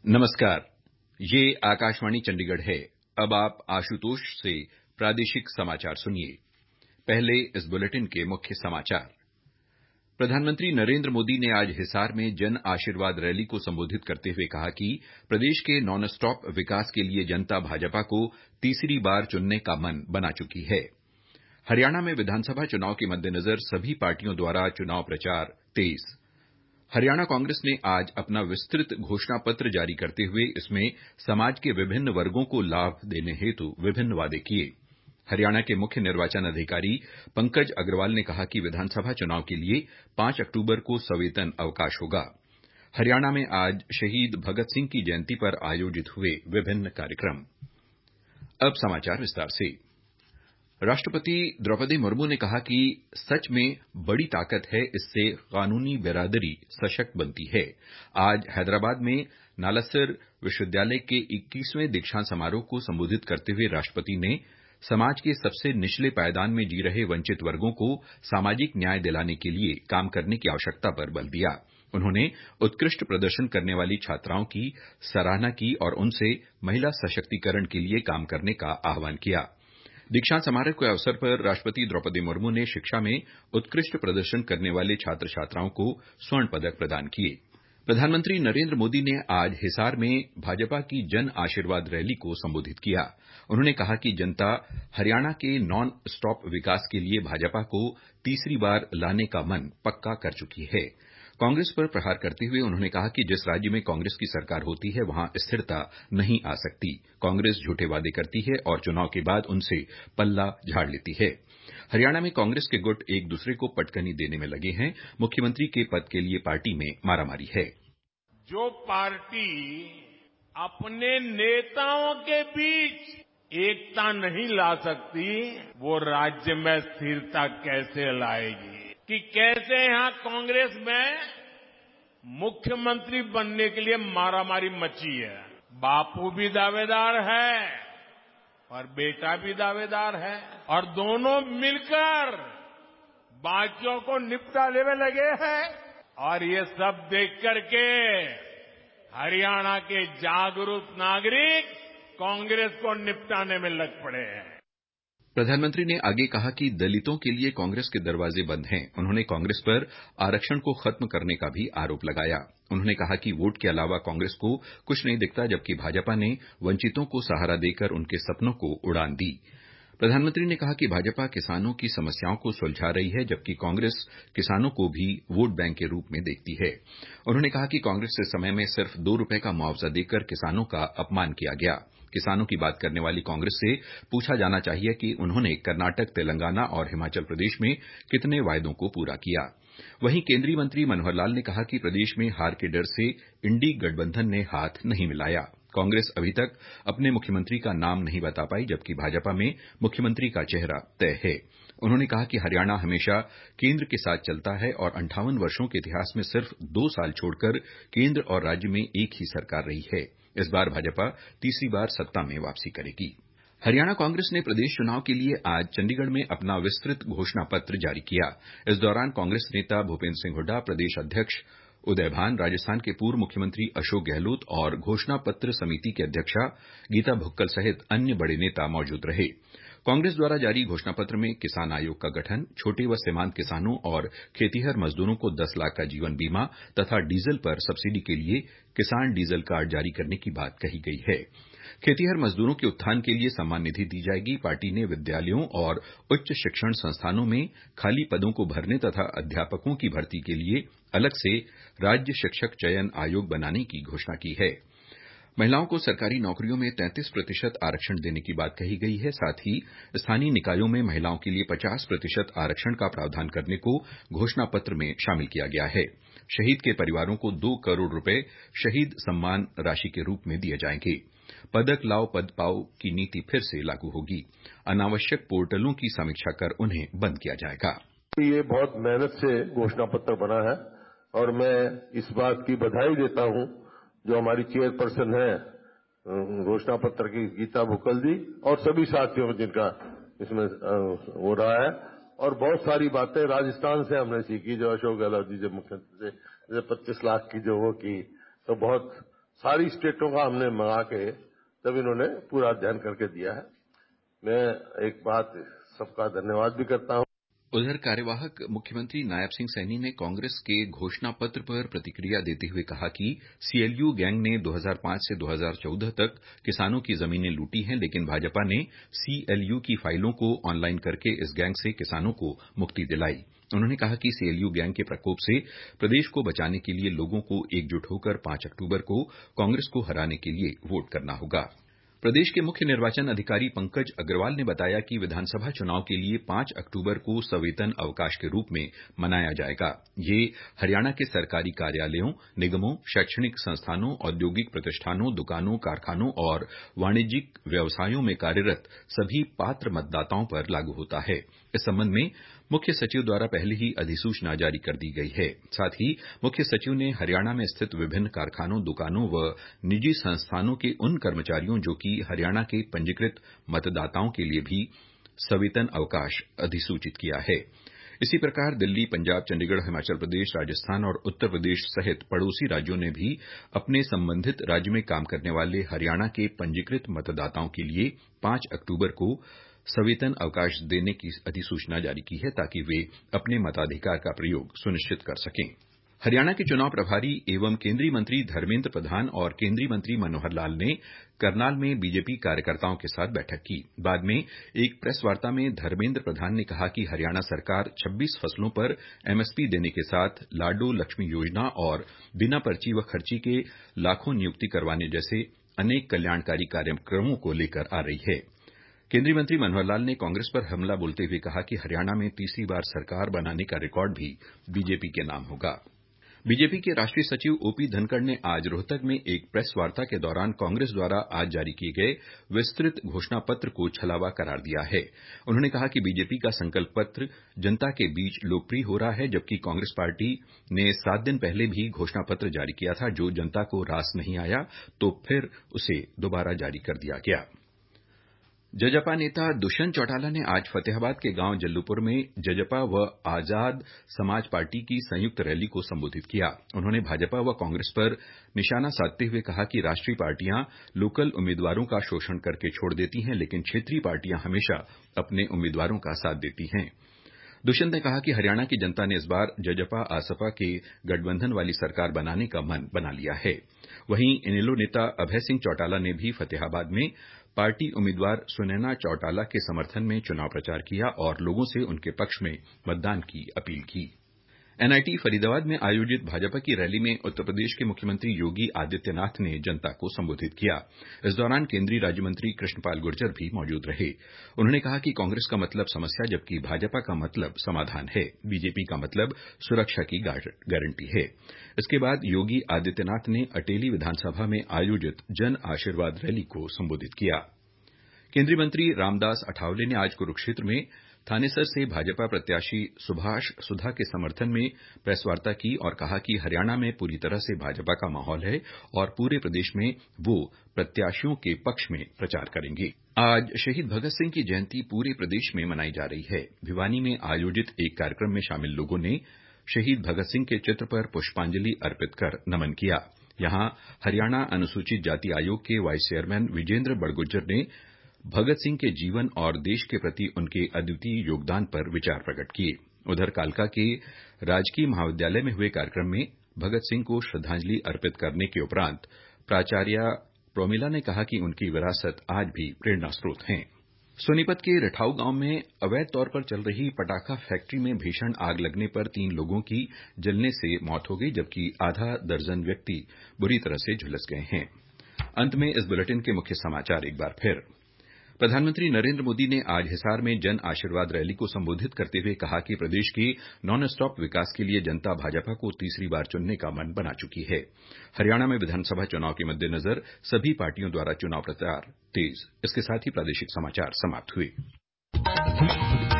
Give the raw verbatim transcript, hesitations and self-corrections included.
नमस्कार, ये आकाशवाणी चंडीगढ़ है। अब आप आशुतोष से प्रादेशिक समाचार सुनिए। पहले इस बुलेटिन के मुख्य समाचार। प्रधानमंत्री नरेंद्र मोदी ने आज हिसार में जन आशीर्वाद रैली को संबोधित करते हुए कहा कि प्रदेश के नॉन स्टॉप विकास के लिए जनता भाजपा को तीसरी बार चुनने का मन बना चुकी है। हरियाणा में विधानसभा चुनाव के मद्देनजर सभी पार्टियों द्वारा चुनाव प्रचार तेज। हरियाणा कांग्रेस ने आज अपना विस्तृत घोषणा पत्र जारी करते हुए इसमें समाज के विभिन्न वर्गों को लाभ देने हेतु विभिन्न वादे किए। हरियाणा के मुख्य निर्वाचन अधिकारी पंकज अग्रवाल ने कहा कि विधानसभा चुनाव के लिए पांच अक्टूबर को सवेतन अवकाश होगा। हरियाणा में आज शहीद भगत सिंह की जयंती पर आयोजित हुए विभिन्न कार्यक्रम। अब समाचार विस्तार से। राष्ट्रपति द्रौपदी मुर्मू ने कहा कि सच में बड़ी ताकत है, इससे कानूनी बिरादरी सशक्त बनती है। आज हैदराबाद में नालसर विश्वविद्यालय के इक्कीसवें दीक्षांत समारोह को संबोधित करते हुए राष्ट्रपति ने समाज के सबसे निचले पायदान में जी रहे वंचित वर्गों को सामाजिक न्याय दिलाने के लिए काम करने की आवश्यकता पर बल दिया। उन्होंने उत्कृष्ट प्रदर्शन करने वाली छात्राओं की सराहना की और उनसे महिला सशक्तिकरण के लिए काम करने का आह्वान किया। दीक्षांत समारोह के अवसर पर राष्ट्रपति द्रौपदी मुर्मू ने शिक्षा में उत्कृष्ट प्रदर्शन करने वाले छात्र छात्राओं को स्वर्ण पदक प्रदान किए। प्रधानमंत्री नरेंद्र मोदी ने आज हिसार में भाजपा की जन आशीर्वाद रैली को संबोधित किया। उन्होंने कहा कि जनता हरियाणा के नॉन स्टॉप विकास के लिए भाजपा को तीसरी बार लाने का मन पक्का कर चुकी है। कांग्रेस पर प्रहार करते हुए उन्होंने कहा कि जिस राज्य में कांग्रेस की सरकार होती है वहां स्थिरता नहीं आ सकती। कांग्रेस झूठे वादे करती है और चुनाव के बाद उनसे पल्ला झाड़ लेती है। हरियाणा में कांग्रेस के गुट एक दूसरे को पटकनी देने में लगे हैं। मुख्यमंत्री के पद के लिए पार्टी में मारामारी है। जो पार्टी अपने नेताओं के बीच एकता नहीं ला सकती, वो राज्य में स्थिरता कैसे लाएगी? कि कैसे यहां कांग्रेस में मुख्यमंत्री बनने के लिए मारामारी मची है। बापू भी दावेदार है और बेटा भी दावेदार है और दोनों मिलकर बाकियों को निपटाने में लगे हैं। और ये सब देख करके हरियाणा के जागरूक नागरिक कांग्रेस को निपटाने में लग पड़े हैं। प्रधानमंत्री ने आगे कहा कि दलितों के लिए कांग्रेस के दरवाजे बंद हैं। उन्होंने कांग्रेस पर आरक्षण को खत्म करने का भी आरोप लगाया। उन्होंने कहा कि वोट के अलावा कांग्रेस को कुछ नहीं दिखता, जबकि भाजपा ने वंचितों को सहारा देकर उनके सपनों को उड़ान दी। प्रधानमंत्री ने कहा कि भाजपा किसानों की समस्याओं को सुलझा रही है, जबकि कांग्रेस किसानों को भी वोट बैंक के रूप में देखती है। उन्होंने कहा कि कांग्रेस के समय में सिर्फ दो रुपए का मुआवजा देकर किसानों का अपमान किया गया। किसानों की बात करने वाली कांग्रेस से पूछा जाना चाहिए कि उन्होंने कर्नाटक, तेलंगाना और हिमाचल प्रदेश में कितने वायदों को पूरा किया। वहीं केंद्रीय मंत्री मनोहर लाल ने कहा कि प्रदेश में हार के डर से इंडी गठबंधन ने हाथ नहीं मिलाया। कांग्रेस अभी तक अपने मुख्यमंत्री का नाम नहीं बता पाई, जबकि भाजपा में मुख्यमंत्री का चेहरा तय है। उन्होंने कहा कि हरियाणा हमेशा केंद्र के साथ चलता है और अंठावन वर्षों के इतिहास में सिर्फ दो साल छोड़कर केंद्र और राज्य में एक ही सरकार रही है। इस बार भाजपा तीसरी बार सत्ता में वापसी करेगी। हरियाणा कांग्रेस ने प्रदेश चुनाव के लिए आज चंडीगढ़ में अपना विस्तृत घोषणा पत्र जारी किया। इस दौरान कांग्रेस नेता भूपेन्द्र सिंह हुड्डा, प्रदेश अध्यक्ष उदय भान, राजस्थान के पूर्व मुख्यमंत्री अशोक गहलोत और घोषणा पत्र समिति की अध्यक्षा गीता भुक्कल सहित अन्य बड़े नेता मौजूद रहे। कांग्रेस द्वारा जारी घोषणा पत्र में किसान आयोग का गठन, छोटे व सीमांत किसानों और खेतीहर मजदूरों को दस लाख का जीवन बीमा तथा डीजल पर सब्सिडी के लिए किसान डीजल कार्ड जारी करने की बात कही गई है। खेतीहर मजदूरों के उत्थान के लिए सम्मान निधि दी जाएगी। पार्टी ने विद्यालयों और उच्च शिक्षण संस्थानों में खाली पदों को भरने तथा अध्यापकों की भर्ती के लिए अलग से राज्य शिक्षक चयन आयोग बनाने की घोषणा की है। महिलाओं को सरकारी नौकरियों में तैंतीस प्रतिशत आरक्षण देने की बात कही गई है। साथ ही स्थानीय निकायों में महिलाओं के लिए पचास प्रतिशत आरक्षण का प्रावधान करने को घोषणा पत्र में शामिल किया गया है। शहीद के परिवारों को दो करोड़ रुपए शहीद सम्मान राशि के रूप में दिए जाएंगे। पदक लाओ पद पाओ की नीति फिर से लागू होगी। अनावश्यक पोर्टलों की समीक्षा कर उन्हें बंद किया जाएगा। ये बहुत मेहनत से घोषणा पत्र बना है और मैं इस बात की बधाई देता हूं जो हमारी चेयरपर्सन है घोषणा पत्र की गीता भुक्कल जी और सभी साथियों जिनका इसमें हो रहा है। और बहुत सारी बातें राजस्थान से हमने सीखी, जो अशोक गहलोत जी जब मुख्यमंत्री से पच्चीस लाख की जो वो की, तो बहुत सारी स्टेटों का हमने मंगा के तब इन्होंने पूरा अध्ययन करके दिया है। मैं एक बात सबका धन्यवाद भी करता हूं। उधर कार्यवाहक मुख्यमंत्री नायब सिंह सैनी ने कांग्रेस के घोषणा पत्र पर प्रतिक्रिया देते हुए कहा कि सीएलयू गैंग ने दो हज़ार पांच से दो हज़ार चौदह तक किसानों की जमीनें लूटी हैं, लेकिन भाजपा ने सीएलयू की फाइलों को ऑनलाइन करके इस गैंग से किसानों को मुक्ति दिलाई। उन्होंने कहा कि सीएलयू गैंग के प्रकोप से प्रदेश को बचाने के लिए लोगों को एकजुट होकर पांच अक्टूबर को कांग्रेस को हराने के लिए वोट करना होगा। प्रदेश के मुख्य निर्वाचन अधिकारी पंकज अग्रवाल ने बताया कि विधानसभा चुनाव के लिए पांच अक्टूबर को सवेतन अवकाश के रूप में मनाया जाएगा। ये हरियाणा के सरकारी कार्यालयों, निगमों, शैक्षणिक संस्थानों, औद्योगिक प्रतिष्ठानों, दुकानों, कारखानों और वाणिज्यिक व्यवसायों में कार्यरत सभी पात्र मतदाताओं पर लागू होता है। इस संबंध में मुख्य सचिव द्वारा पहले ही अधिसूचना जारी कर दी गई है। साथ ही मुख्य सचिव ने हरियाणा में स्थित विभिन्न कारखानों, दुकानों व निजी संस्थानों के उन कर्मचारियों जो कि हरियाणा के पंजीकृत मतदाताओं के लिए भी सवेतन अवकाश अधिसूचित किया है। इसी प्रकार दिल्ली, पंजाब, चंडीगढ़, हिमाचल प्रदेश, राजस्थान और उत्तर प्रदेश सहित पड़ोसी राज्यों ने भी अपने संबंधित राज्य में काम करने वाले हरियाणा के पंजीकृत मतदाताओं के लिए पांच अक्टूबर को सवेतन अवकाश देने की अधिसूचना जारी की है, ताकि वे अपने मताधिकार का प्रयोग सुनिश्चित कर सकें। हरियाणा के चुनाव प्रभारी एवं केंद्रीय मंत्री धर्मेंद्र प्रधान और केंद्रीय मंत्री मनोहर लाल ने करनाल में बीजेपी कार्यकर्ताओं के साथ बैठक की। बाद में एक प्रेस वार्ता में धर्मेंद्र प्रधान ने कहा कि हरियाणा सरकार छब्बीस फसलों पर एमएसपी देने के साथ लाडो लक्ष्मी योजना और बिना पर्ची व खर्ची के लाखों नियुक्ति करवाने जैसे अनेक कल्याणकारी कार्यक्रमों को लेकर आ रही है। केंद्रीय मंत्री मनोहर लाल ने कांग्रेस पर हमला बोलते हुए कहा कि हरियाणा में तीसरी बार सरकार बनाने का रिकॉर्ड भी बीजेपी के नाम होगा। बीजेपी के राष्ट्रीय सचिव ओपी धनखड़ ने आज रोहतक में एक प्रेस वार्ता के दौरान कांग्रेस द्वारा आज जारी किए गए विस्तृत घोषणा पत्र को छलावा करार दिया है। उन्होंने कहा कि बीजेपी का संकल्प पत्र जनता के बीच लोकप्रिय हो रहा है, जबकि कांग्रेस पार्टी ने सात दिन पहले भी घोषणा पत्र जारी किया था, जो जनता को रास नहीं आया तो फिर उसे दोबारा जारी कर दिया गया। जजपा नेता दुष्यंत चौटाला ने आज फतेहाबाद के गांव जल्लूपुर में जजपा व आजाद समाज पार्टी की संयुक्त रैली को संबोधित किया। उन्होंने भाजपा व कांग्रेस पर निशाना साधते हुए कहा कि राष्ट्रीय पार्टियां लोकल उम्मीदवारों का शोषण करके छोड़ देती हैं, लेकिन क्षेत्रीय पार्टियां हमेशा अपने उम्मीदवारों का साथ देती हैं। दुष्यंत ने कहा कि हरियाणा की जनता ने इस बार जजपा आसपा के गठबंधन वाली सरकार बनाने का मन बना लिया है। वहीं इनेलो नेता अभय सिंह चौटाला ने भी फतेहाबाद में पार्टी उम्मीदवार सुनैना चौटाला के समर्थन में चुनाव प्रचार किया और लोगों से उनके पक्ष में मतदान की अपील की। एनआईटी फरीदाबाद में आयोजित भाजपा की रैली में उत्तर प्रदेश के मुख्यमंत्री योगी आदित्यनाथ ने जनता को संबोधित किया। इस दौरान केंद्रीय राज्य मंत्री कृष्णपाल गुर्जर भी मौजूद रहे। उन्होंने कहा कि कांग्रेस का मतलब समस्या, जबकि भाजपा का मतलब समाधान है। बीजेपी का मतलब सुरक्षा की गारंटी है। इसके बाद योगी आदित्यनाथ ने अटेली विधानसभा में आयोजित जन आशीर्वाद रैली को संबोधित किया। केंद्रीय मंत्री रामदास अठावले ने आज कुरुक्षेत्र में थानेसर से भाजपा प्रत्याशी सुभाष सुधा के समर्थन में प्रेस वार्ता की और कहा कि हरियाणा में पूरी तरह से भाजपा का माहौल है और पूरे प्रदेश में वो प्रत्याशियों के पक्ष में प्रचार करेंगे। आज शहीद भगत सिंह की जयंती पूरे प्रदेश में मनाई जा रही है। भिवानी में आयोजित एक कार्यक्रम में शामिल लोगों ने शहीद भगत सिंह के चित्र पर पुष्पांजलि अर्पित कर नमन किया। यहां हरियाणा अनुसूचित जाति आयोग के वाइस चेयरमैन विजेंद्र बड़गुज्जर ने भगत सिंह के जीवन और देश के प्रति उनके अद्वितीय योगदान पर विचार प्रकट किए। उधर कालका के राजकीय महाविद्यालय में हुए कार्यक्रम में भगत सिंह को श्रद्धांजलि अर्पित करने के उपरांत प्राचार्या प्रोमिला ने कहा कि उनकी विरासत आज भी प्रेरणा स्रोत है। सोनीपत के रिठाऊ गांव में अवैध तौर पर चल रही पटाखा फैक्ट्री में भीषण आग लगने पर तीन लोगों की जलने से मौत हो गई, जबकि आधा दर्जन व्यक्ति बुरी तरह से झुलस गए हैं। अंत में इस बुलेटिन के मुख्य समाचार एक बार फिर। प्रधानमंत्री नरेंद्र मोदी ने आज हिसार में जन आशीर्वाद रैली को संबोधित करते हुए कहा कि प्रदेश के नॉन स्टॉप विकास के लिए जनता भाजपा को तीसरी बार चुनने का मन बना चुकी है। हरियाणा में विधानसभा चुनाव के मद्देनजर सभी पार्टियों द्वारा चुनाव प्रचार तेज। इसके साथ ही प्रादेशिक समाचार समाप्त हुए।